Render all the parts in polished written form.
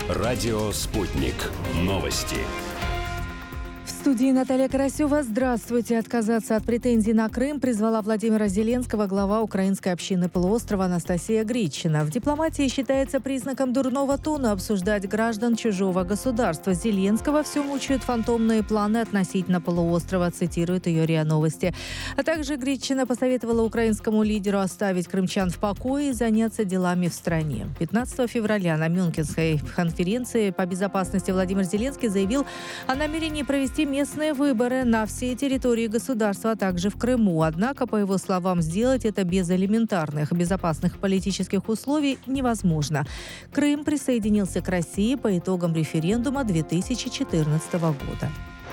Радио «Спутник». Новости. В студии Наталья Карасева. Здравствуйте. Отказаться от претензий на Крым призвала Владимира Зеленского глава украинской общины полуострова Анастасия Гритчина. В дипломатии считается признаком дурного тона обсуждать граждан чужого государства. Зеленского все мучают фантомные планы относительно полуострова, цитирует ее РИА Новости. А также Гритчина посоветовала украинскому лидеру оставить крымчан в покое и заняться делами в стране. 15 февраля на Мюнхенской конференции по безопасности Владимир Зеленский заявил о намерении провести местные выборы на всей территории государства, а также в Крыму. Однако, по его словам, сделать это без элементарных безопасных политических условий невозможно. Крым присоединился к России по итогам референдума 2014 года.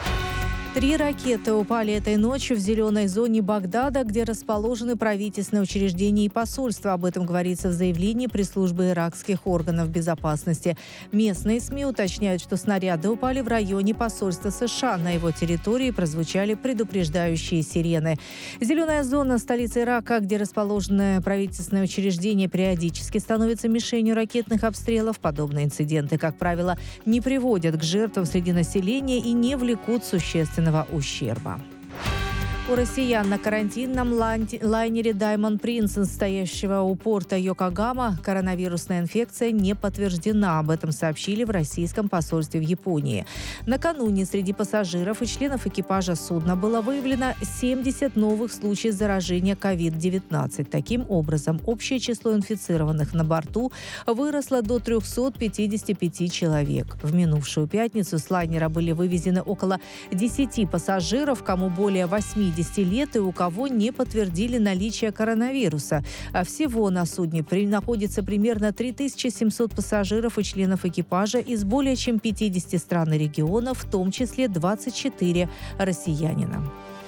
3 ракеты упали этой ночью в зеленой зоне Багдада, где расположены правительственные учреждения и посольства. Об этом говорится в заявлении пресс-службы иракских органов безопасности. Местные СМИ уточняют, что снаряды упали в районе посольства США. На его территории прозвучали предупреждающие сирены. Зеленая зона столицы Ирака, где расположены правительственные учреждения, периодически становится мишенью ракетных обстрелов. Подобные инциденты, как правило, не приводят к жертвам среди населения и не влекут существенного ущерба. У россиян на карантинном лайнере Diamond Princess, стоящего у порта Йокогама, коронавирусная инфекция не подтверждена. Об этом сообщили в российском посольстве в Японии. Накануне среди пассажиров и членов экипажа судна было выявлено 70 новых случаев заражения COVID-19. Таким образом, общее число инфицированных на борту выросло до 355 человек. В минувшую пятницу с лайнера были вывезены около 10 пассажиров, кому более 80 лет и у кого не подтвердили наличие коронавируса. А всего на судне находится примерно 3700 пассажиров и членов экипажа из более чем 50 стран и регионов, в том числе 24 россиянина.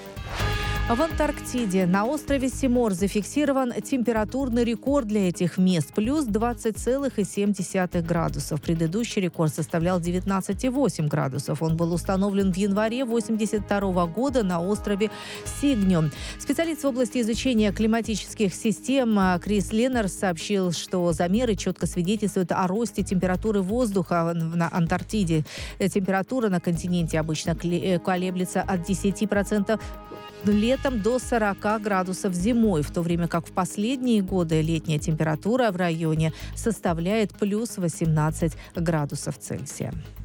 В Антарктиде на острове Симор зафиксирован температурный рекорд для этих мест – плюс 20,7 градусов. Предыдущий рекорд составлял 19,8 градусов. Он был установлен в январе 1982 года на острове Сигню. Специалист в области изучения климатических систем Крис Леннерс сообщил, что замеры четко свидетельствуют о росте температуры воздуха на Антарктиде. Температура на континенте обычно колеблется от 10% летом до 40 градусов зимой, в то время как в последние годы летняя температура в районе составляет плюс 18 градусов Цельсия.